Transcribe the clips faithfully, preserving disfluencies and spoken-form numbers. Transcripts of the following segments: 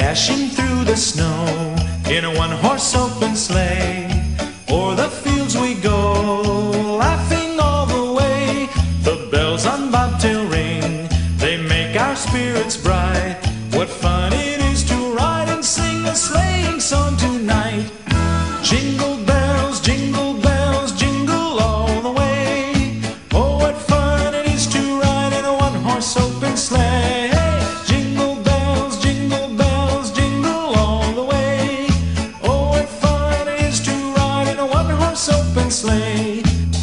dashing through the snow in a one-horse open sleigh. O'er the fields we go, laughing all the way. The bells on bobtail ring, they make our spirits bright. What fun it is to ride and sing a sleighing song tonight. Jingle bells, jingle bells, jingle all the way. Oh, what fun it is to ride in a one-horse open sleigh. Jingle bells, jingle bells, jingle all the way. Oh, what fun it is to ride in a one-horse open sleigh.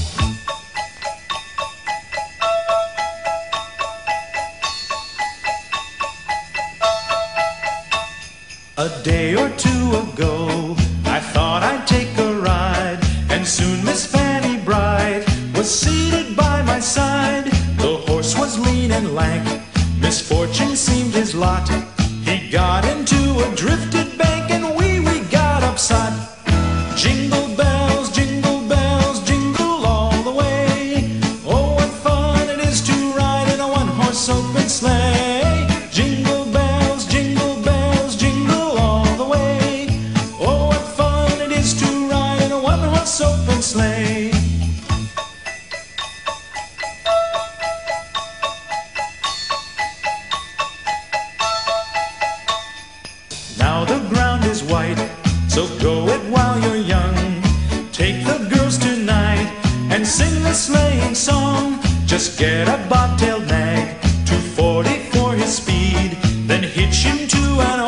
A day or two ago, I thought I'd take a ride, and soon Miss Fanny Bright was seated by my side. The horse was lean and lank, misfortune seemed his lot. He got into a drifted bank, and we, we got upset. Jingle bells, jingle bells, jingle all the way. Oh, what fun it is to ride in a one-horse open sleigh. Jingle bells, jingle bells, jingle all the way. Oh, what fun it is to ride in a one-horse open sleigh. Now the ground is white, so go it while you're young. Take the girls tonight and sing the sleighing song. Just get a bobtailed nag, two forty for his speed, then hitch him to an